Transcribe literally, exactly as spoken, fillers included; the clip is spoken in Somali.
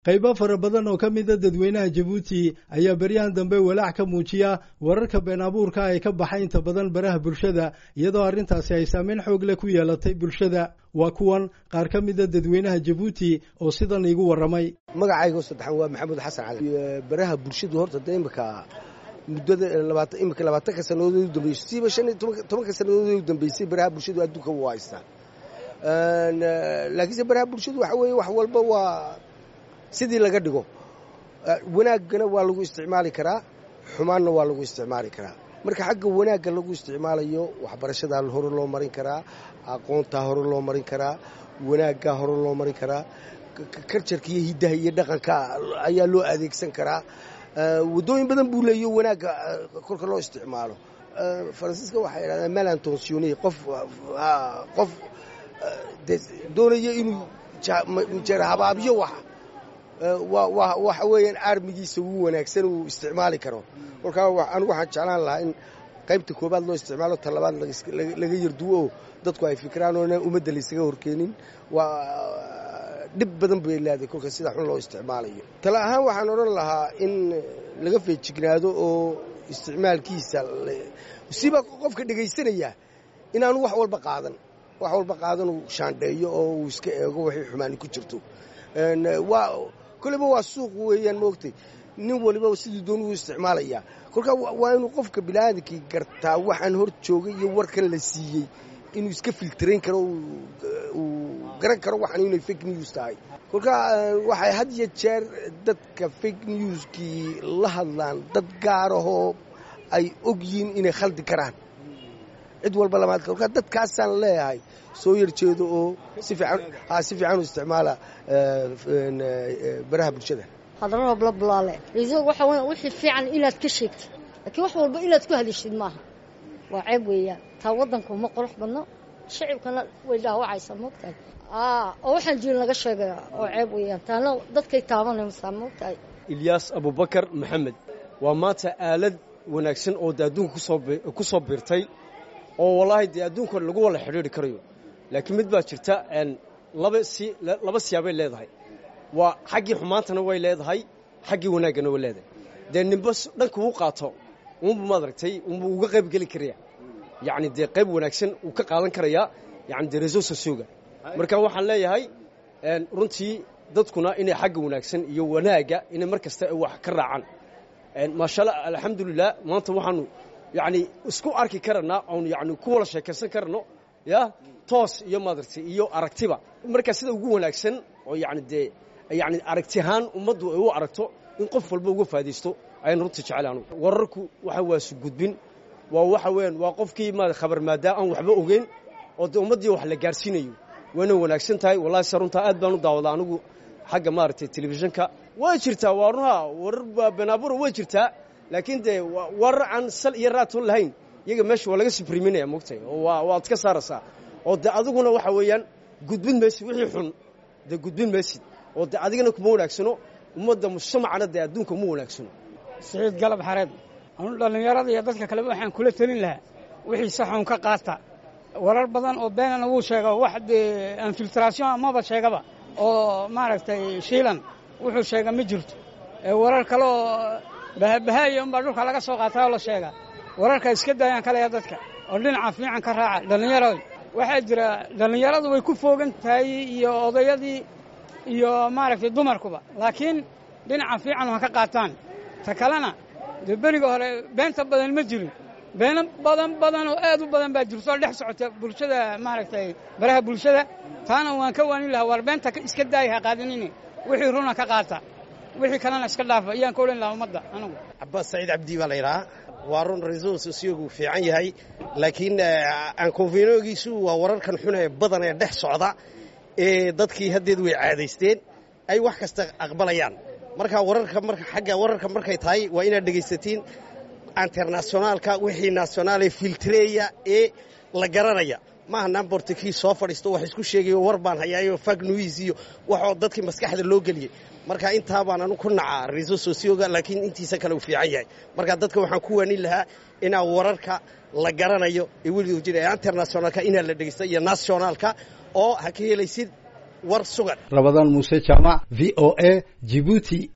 qaybo fara badan oo ka mid ah dadweynaha Djibouti ayaa baryahan dambe walaac ka muujiya wararka been abuurka ay ka baxay inta badan baraha bulshada iyadoo arrintaasi ay saameyn xoog leh ku yeelatay bulshada waa kuwan qaar ka mid ah dadweynaha Djibouti oo sidan igu waramay magacaygu saddexan waa Maxamed Xasan Cali baraha bulshadu horta deemka muddada labaatan imika labaatan ka sanadood u dambeysay shan iyo toban ka sanadood u dambeysay baraha bulshadu adduunka waa haystaan een laakiin baraha bulshadu waxa weeye wax walba waa sidii laga dhigo wanaagana waa lagu isticmaali karaa xumaanna waa lagu isticmaali karaa marka xagga wanaagga lagu isticmaalayo waxbarashada hore loo marin karaa aqoonta hore loo marin karaa wanaagga hore loo marin karaa culture iyo hidaha iyo dhaqanka ayaa loo adeegsan karaa wadooyin badan buu leeyahay wanaagga korka loo isticmaalo Faransiiska waxa yiraahdaa mal intentionné qof qof doonaya inuu jeer habaabiyo waxa waa waxa weeyaan armigiisa ugu wanaagsan uu isticmaali karo marka anigu waxaan jeclaan lahaa in qaybta koobaad loo isticmaalo talabaad laga yarduwo dadku ay fikraan oo ummadda la isaga horkeenin waa dib badan bay leedahay kolka sida xun loo isticmaalayo tala ahaan waxaan oran lahaa in laga feejignaado oo isticmaalkiisa siba qofka dhageysanaya inaanu wax walba qaadan wax walba qaadan uu shaandheeyo oo uu iska eego wixii xumaan ku jirto een waa kulliba waa suuq weeyaan moogtay nin waliba sidii doon uu isticmaalaya kolka waa inuu qofka bilaadkii gartaa waxaan hor joogay iyo warkan la siiyay inuu iska filtreyn karo uu garan karo waxaan inay fake news tahay kolka waxay had iyo jeer dadka fake news-ki la hadlaan dad gaar ah ay ogyiin inay khaldi karaan cid walba lama adka kolka dadkaasaan leeyahay soo yarjeedo oo si fiican ha si fiican u isticmaala baraha bulshada hadalada bla bla rizo waxa wixii fiican inaad ka sheegto laakiin wax walba inaad ku hadishid maaha waa ceeb weeyaan taa wadanku ma qurux badno shacabkana way dhaawacaysaa moogtahay aa oo waxaan jirin laga sheegay oo ceeb weeyaan taana dadkay taabanaysaa moogtahay Ilyas Abubakar Maxamed waa maanta aalad wanaagsan oo adduunka ku soo ku soo biirtay oo wallahi dee adduunka lagu wada xiriiri karayo laakiin mid baa jirta een laba si laba siyaabay leedahay waa xaqii xumaantana way leedahay xaqii wanaagana way leedahay dee ninbas dhanka uu qaato uu madartay uu uga qayb gali kariya yaani dee qayb wanaagsan uu ka qaadan karaya yaani dee resource suuga marka waxaan leeyahay een runtii dadkuna inay xaq wanaagsan iyo wanaaga inay markasta wax ka raacaan een ma sha Allah alxamdulillah maanta waxaanu yaani isku arki karana oo yaani ku wada sheekaysan karno ya toos iyo madartay iyo aragtiba marka sida ugu wanaagsan oo yaani dee yaani aragtihan ummaddu ay u aragto in qof walba uga faadeysto ayaan runtii jecelaanu wararku waxa waa su gudbin waa waxa weyn waa qofkii ma khabar maada aan waxba ogeyn oo ummadii wax la gaarsiinayo wana wanaagsan tahay wallahi sarunta aad baan u daawadaa anigu xagga maartay telefishinka way jirtaa warna warar banaabur way jirtaa laakiin de warar aan sal iyo raatun lahayn iyaga meesha waa laga supriminaya moogtay oo waa waad ka saaraysaa oo de adiguna waxa weeyaan gudbin meesha wixii xun de gudbin meesha oo de adigana kuma wanaagsano ummadda mujtamacana de adduunka mu wanaagsano Saciid Galab Xareed anu dhalinyarada iyo dadka kale waxaan kula talin lahaa wixii saxoon ka qaata warar badan oo beenana uu sheego wax infiltration amaba sheegaba oo maaragtay shiilan wuxuu sheega ma jirto ee warar kale oo bahabahayo in dhulka laga soo qaataa la sheega wararka iska daayaan kale dadka oo dhinaca fiican ka raaca dhalinyarada waxa jira dhalinyaradu way ku foogan tahay iyo odayadii iyo maaragtay dumarkuba laakiin dhinaca fiican wax ka qaataan ta kalena beriga hore beenta badan ma jirin been badan badan oo aad u badan baa jirto dhex socota bulshada maaragtay baraha bulshada taana waan ka waanin lahaa war beenta iska daayay qaadinina wixii runa ka qaata wixii kalena iska dhaafa iyaan ka oran lahaa ummadda anigu Abbas Said Abdi baa la yiraahdaa waa run resource siyagu fiican yahay laakiin aan convenience waa wararkan xun ee badan ee dhex socda ee dadkii hadeed way caadaysteen ay wax kasta aqbalayaan marka wararka marka xagga wararka markay tahay waa inaad dhageysatiin internationalka wixii national ee filtreya ee la garanaya ma aha nambortikii soo fadhiisto wax isku sheegayo war baan hayaayo fake news iyo waxa dadkii maskaxda loo galiyay marka inta baan anu ku nacaa reso socioga laakiin intiisa kale u fiican yahay marka dadka waxaan ku waanin lahaa ina wararka la garanayo ee weli jira internationalka ina la dhageysto iyo nationalka oo ha ka helaysid war sugan Rabadaan Muuse Jaamac, V O A, Djibouti.